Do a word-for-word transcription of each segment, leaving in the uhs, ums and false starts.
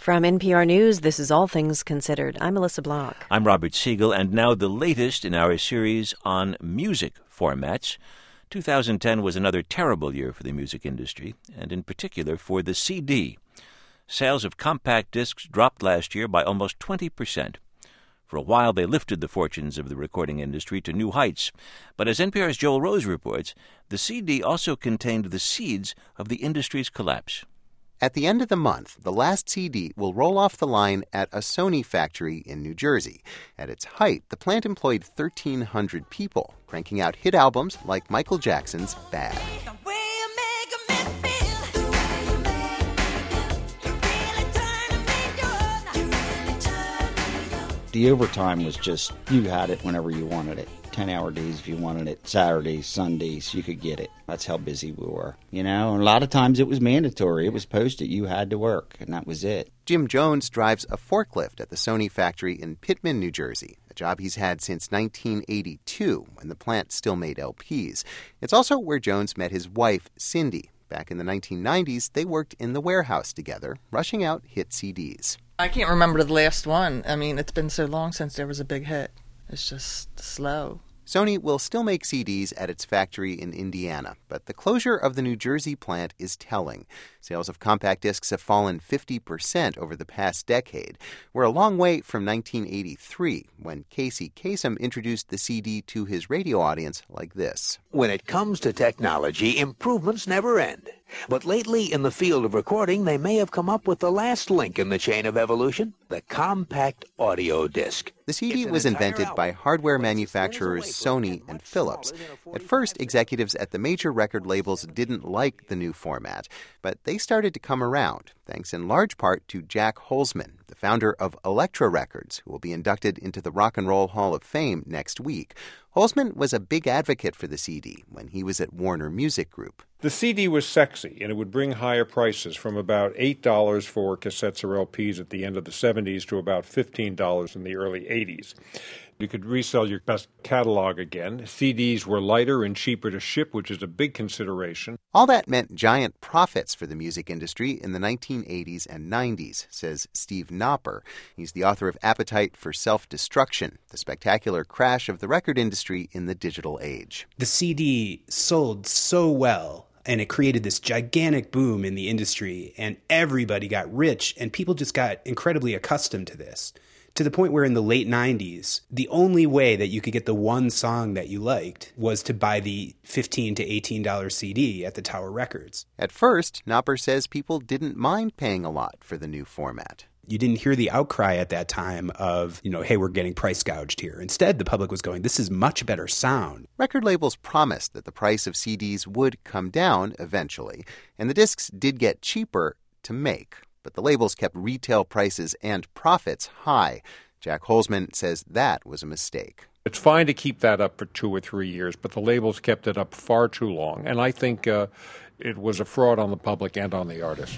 From N P R News, this is All Things Considered. I'm Melissa Block. I'm Robert Siegel, and now the latest in our series on music formats. two thousand ten was another terrible year for the music industry, and in particular for the C D. Sales of compact discs dropped last year by almost twenty percent. For a while, they lifted the fortunes of the recording industry to new heights. But as N P R's Joel Rose reports, the C D also contained the seeds of the industry's collapse. At the end of the month, the last C D will roll off the line at a Sony factory in New Jersey. At its height, the plant employed thirteen hundred people, cranking out hit albums like Michael Jackson's Bad. The overtime was just, you had it whenever you wanted it. ten-hour days if you wanted it, Saturdays, Sundays, you could get it. That's how busy we were. You know, and a lot of times it was mandatory. It was posted. You had to work, and that was it. Jim Jones drives a forklift at the Sony factory in Pitman, New Jersey, a job he's had since nineteen eighty-two, when the plant still made L Ps. It's also where Jones met his wife, Cindy. Back in the nineteen nineties, they worked in the warehouse together, rushing out hit C Ds. I can't remember the last one. I mean, it's been so long since there was a big hit. It's just slow. Sony will still make C Ds at its factory in Indiana, but the closure of the New Jersey plant is telling. Sales of compact discs have fallen fifty percent over the past decade. We're a long way from nineteen eighty-three, when Casey Kasem introduced the C D to his radio audience like this. When it comes to technology, improvements never end. But lately, in the field of recording, they may have come up with the last link in the chain of evolution, the compact audio disc. The C D was invented by hardware manufacturers Sony and Philips. At first, executives at the major record labels didn't like the new format, but they started to come around, thanks in large part to Jack Holzman, the founder of Elektra Records, who will be inducted into the Rock and Roll Hall of Fame next week. Holzman was a big advocate for the C D when he was at Warner Music Group. The C D was sexy, and it would bring higher prices from about eight dollars for cassettes or L Ps at the end of the seventies to about fifteen dollars in the early eighties. You could resell your best catalog again. C Ds were lighter and cheaper to ship, which is a big consideration. All that meant giant profits for the music industry in the nineteen eighties and nineties, says Steve Knopper. He's the author of Appetite for Self-Destruction, the spectacular crash of the record industry in the digital age. The C D sold so well, and it created this gigantic boom in the industry, and everybody got rich, and people just got incredibly accustomed to this. To the point where in the late nineties, the only way that you could get the one song that you liked was to buy the fifteen to eighteen dollars C D at the Tower Records. At first, Knopper says people didn't mind paying a lot for the new format. You didn't hear the outcry at that time of, you know, hey, we're getting price gouged here. Instead, the public was going, this is much better sound. Record labels promised that the price of C Ds would come down eventually, and the discs did get cheaper to make. But the labels kept retail prices and profits high. Jack Holzman says that was a mistake. It's fine to keep that up for two or three years, but the labels kept it up far too long. And I think uh, it was a fraud on the public and on the artists.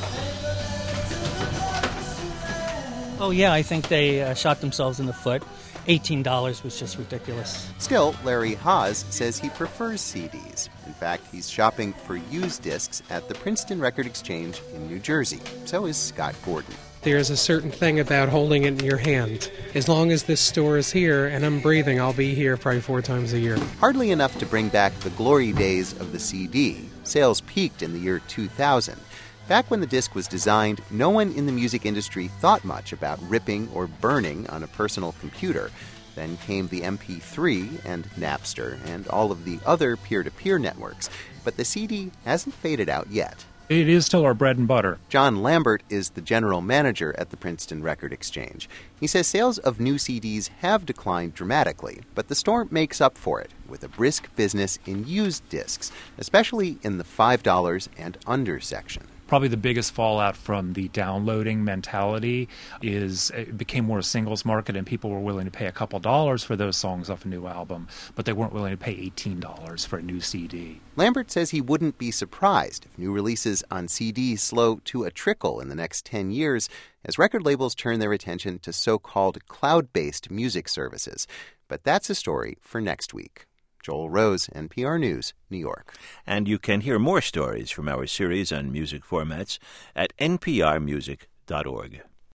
Oh, yeah, I think they uh, shot themselves in the foot. eighteen dollars was just ridiculous. Still, Larry Haas says he prefers C Ds. In fact, he's shopping for used discs at the Princeton Record Exchange in New Jersey. So is Scott Gordon. There's a certain thing about holding it in your hand. As long as this store is here and I'm breathing, I'll be here probably four times a year. Hardly enough to bring back the glory days of the C D. Sales peaked in the year two thousand. Back when the disc was designed, no one in the music industry thought much about ripping or burning on a personal computer. Then came the M P three and Napster and all of the other peer-to-peer networks. But the C D hasn't faded out yet. It is still our bread and butter. John Lambert is the general manager at the Princeton Record Exchange. He says sales of new C Ds have declined dramatically, but the store makes up for it with a brisk business in used discs, especially in the five dollars and under section. Probably the biggest fallout from the downloading mentality is it became more a singles market, and people were willing to pay a couple dollars for those songs off a new album, but they weren't willing to pay eighteen dollars for a new C D. Lambert says he wouldn't be surprised if new releases on C D slow to a trickle in the next ten years as record labels turn their attention to so-called cloud-based music services. But that's a story for next week. Joel Rose, N P R News, New York. And you can hear more stories from our series on music formats at n p r music dot org.